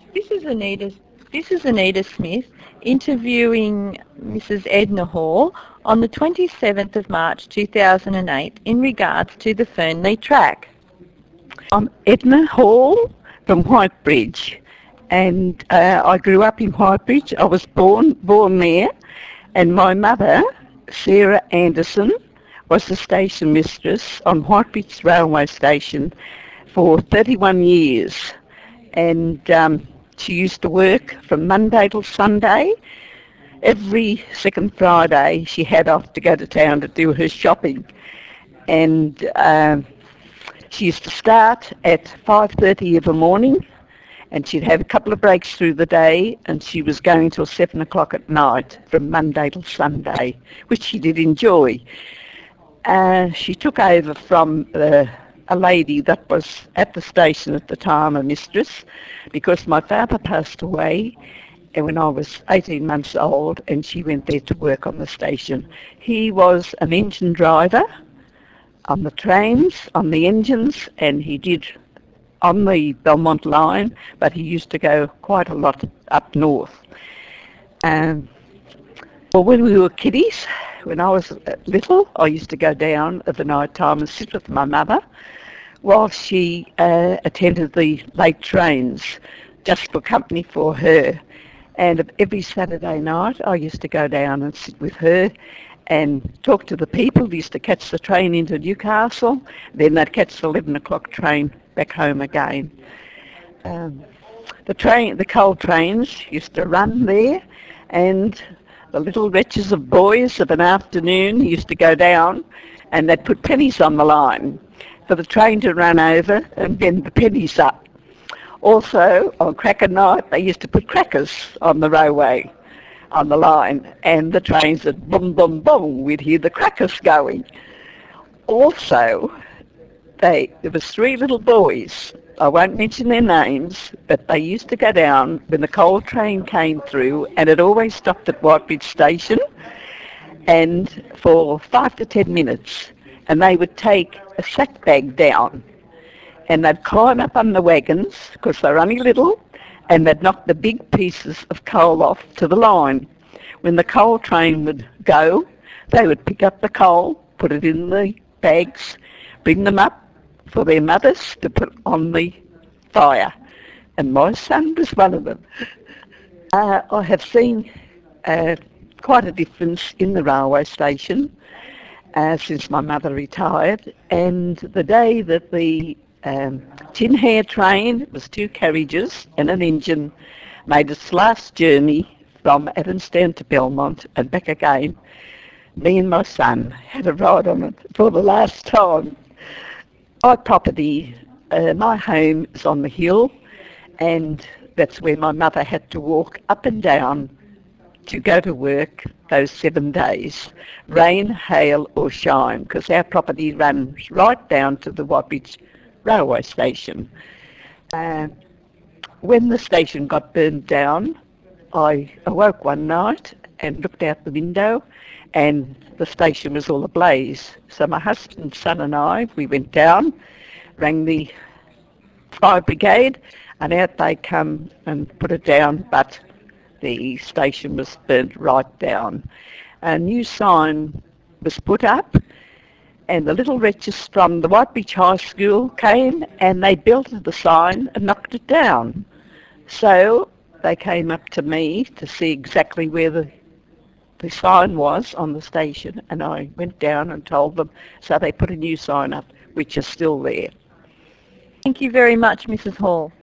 This is Anita. This is Anita Smith interviewing Mrs. Edna Hall on the 27th of March 2008 in regards to the Fernley track. I'm Edna Hall from Whitebridge, and I grew up in Whitebridge. I was born there, and my mother, Sarah Anderson, was the station mistress on Whitebridge Railway Station for 31 years, and she used to work from Monday till Sunday. Every second Friday she had off to go to town to do her shopping, and she used to start at 5:30 of the morning, and she'd have a couple of breaks through the day, and she was going till 7 o'clock at night from Monday till Sunday, which she did enjoy. She took over from a lady that was at the station at the time, a mistress, because my father passed away when I was 18 months old, and she went there to work on the station. He was an engine driver on the trains, on the engines, and he did on the Belmont line, but he used to go quite a lot up north. Well, when we were kiddies, when I was little, I used to go down at the night time and sit with my mother while she attended the late trains, just for company for her. And every Saturday night, I used to go down and sit with her and talk to the people who used to catch the train into Newcastle. Then they'd catch the 11 o'clock train back home again. The coal trains used to run there, and the little wretches of boys of an afternoon used to go down, and they'd put pennies on the line for the train to run over and then the pennies up. Also, on cracker night, they used to put crackers on the railway, on the line, and the trains would boom, boom, boom. We'd hear the crackers going. Also, there was three little boys. I won't mention their names, but they used to go down when the coal train came through, and it always stopped at Whitebridge Station, and for 5 to 10 minutes, and they would take a sack bag down, and they'd climb up on the wagons, because they're only little, and they'd knock the big pieces of coal off to the line. When the coal train would go, they would pick up the coal, put it in the bags, bring them up for their mothers to put on the fire. And my son was one of them. I have seen quite a difference in the railway station since my mother retired. And the day that the tin hair train, it was 2 carriages and an engine, made its last journey from Evanstown to Belmont and back again, me and my son had a ride on it for the last time. My property, my home is on the hill, and that's where my mother had to walk up and down to go to work those 7 days, rain, hail or shine, because our property runs right down to the Whitebridge railway station. When the station got burned down, I awoke one night and looked out the window, and the station was all ablaze. So my husband, son and I, we went down, rang the fire brigade, and out they come and put it down, but the station was burnt right down. A new sign was put up, and the little wretches from the Whitebridge High School came and they belted the sign and knocked it down. So they came up to me to see exactly where the sign was on the station, and I went down and told them, so they put a new sign up, which is still there. Thank you very much, Mrs. Hall.